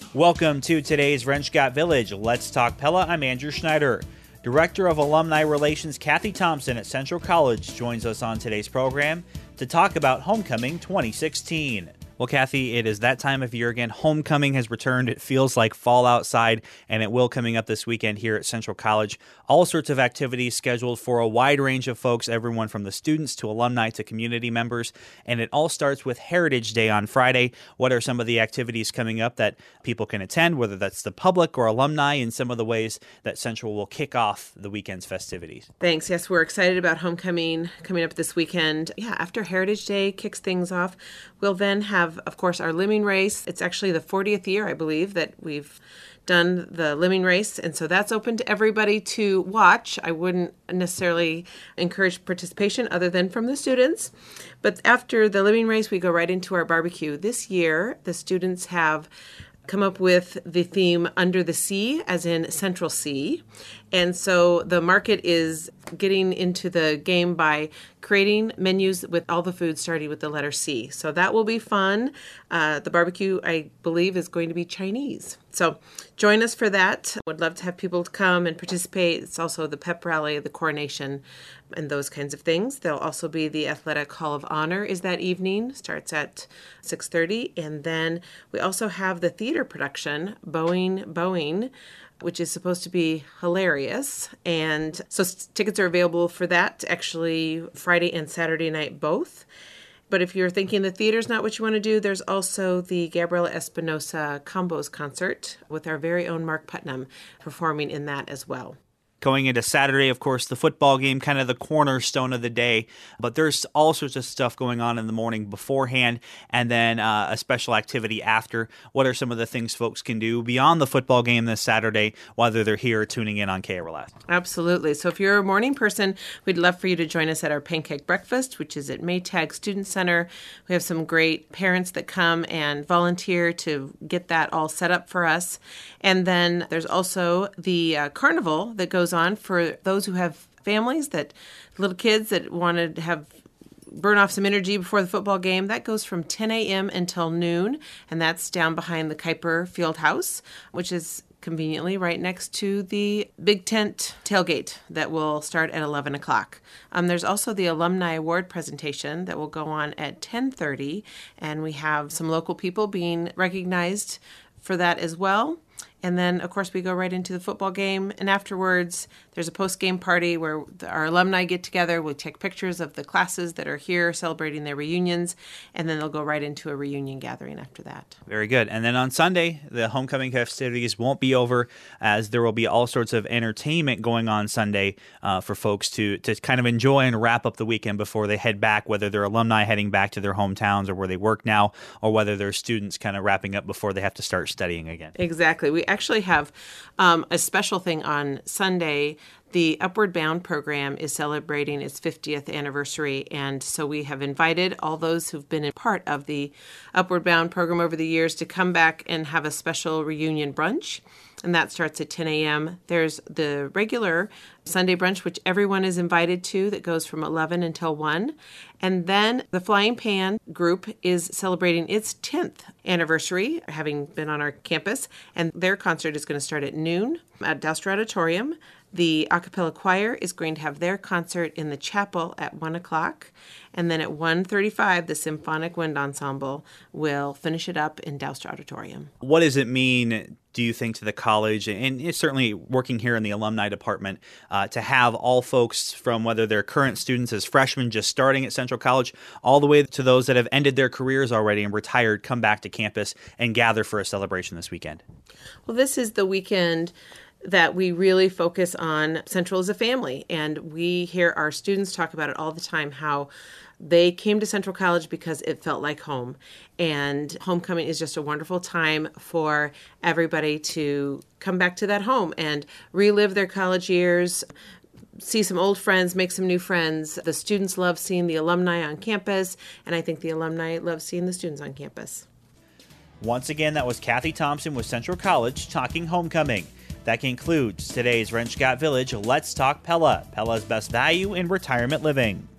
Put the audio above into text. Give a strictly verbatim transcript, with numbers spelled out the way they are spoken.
Welcome to today's Wrench-Got Village. Let's Talk Pella. I'm Andrew Schneider. Director of Alumni Relations Kathy Thompson at Central College joins us on today's program to talk about Homecoming twenty sixteen. Well, Kathy, it is that time of year again. Homecoming has returned. It feels like fall outside, and it will coming up this weekend here at Central College. All sorts of activities scheduled for a wide range of folks, everyone from the students to alumni to community members. And it all starts with Heritage Day on Friday. What are some of the activities coming up that people can attend, whether that's the public or alumni, and some of the ways that Central will kick off the weekend's festivities? Thanks. Yes, we're excited about Homecoming coming up this weekend. Yeah, after Heritage Day kicks things off, we'll then have, of course, our Limming Race. It's actually the fortieth year, I believe, that we've done the Limming Race, and so that's open to everybody to watch. I wouldn't necessarily encourage participation other than from the students. But after the Limming Race, we go right into our barbecue. This year, the students have come up with the theme Under the Sea, as in Central Sea. And so the market is getting into the game by creating menus with all the food starting with the letter C. So that will be fun. Uh, the barbecue, I believe, is going to be Chinese. So join us for that. Would love to have people come and participate. It's also the pep rally, the coronation, and those kinds of things. There'll also be the Athletic Hall of Honor is that evening. Starts at six thirty. And then we also have the theater production, Boeing, Boeing, which is supposed to be hilarious. And so tickets are available for that, actually Friday and Saturday night both. But if you're thinking the theater's not what you want to do, there's also the Gabriela Espinosa Combos concert with our very own Mark Putnam performing in that as well. Going into Saturday, of course, the football game, kind of the cornerstone of the day. But there's all sorts of stuff going on in the morning beforehand, and then uh, a special activity after. What are some of the things folks can do beyond the football game this Saturday, whether they're here or tuning in on K R L S? Absolutely. So if you're a morning person, we'd love for you to join us at our Pancake Breakfast, which is at Maytag Student Center. We have some great parents that come and volunteer to get that all set up for us. And then there's also the uh, carnival that goes on for those who have families, that little kids that want to have burn off some energy before the football game. That goes from ten a.m. until noon, and that's down behind the Kuiper Field House, which is conveniently right next to the big tent tailgate that will start at eleven o'clock. Um, there's also the Alumni Award presentation that will go on at ten thirty, and we have some local people being recognized for that as well. And then, of course, we go right into the football game. And afterwards, there's a post-game party where our alumni get together. We take pictures of the classes that are here celebrating their reunions. And then they'll go right into a reunion gathering after that. Very good. And then on Sunday, the homecoming festivities won't be over, as there will be all sorts of entertainment going on Sunday uh, for folks to, to kind of enjoy and wrap up the weekend before they head back, whether they're alumni heading back to their hometowns or where they work now, or whether they're students kind of wrapping up before they have to start studying again. Exactly. We actually have um, a special thing on Sunday. The Upward Bound program is celebrating its fiftieth anniversary, and so we have invited all those who've been a part of the Upward Bound program over the years to come back and have a special reunion brunch, and that starts at ten a.m. There's the regular Sunday brunch, which everyone is invited to, that goes from eleven until one. And then the Flying Pan group is celebrating its tenth anniversary, having been on our campus, and their concert is going to start at noon at Douster Auditorium. The a cappella choir is going to have their concert in the chapel at one o'clock. And then at one thirty-five, the Symphonic Wind Ensemble will finish it up in Douster Auditorium. What does it mean, do you think, to the college, and it's certainly working here in the alumni department, uh, to have all folks from whether they're current students as freshmen just starting at Central College, all the way to those that have ended their careers already and retired, come back to campus and gather for a celebration this weekend? Well, this is the weekend that we really focus on Central as a family. And we hear our students talk about it all the time, how they came to Central College because it felt like home. And homecoming is just a wonderful time for everybody to come back to that home and relive their college years, see some old friends, make some new friends. The students love seeing the alumni on campus, and I think the alumni love seeing the students on campus. Once again, that was Kathy Thompson with Central College talking homecoming. That concludes today's Wrench-Got Village. Let's Talk Pella, Pella's best value in retirement living.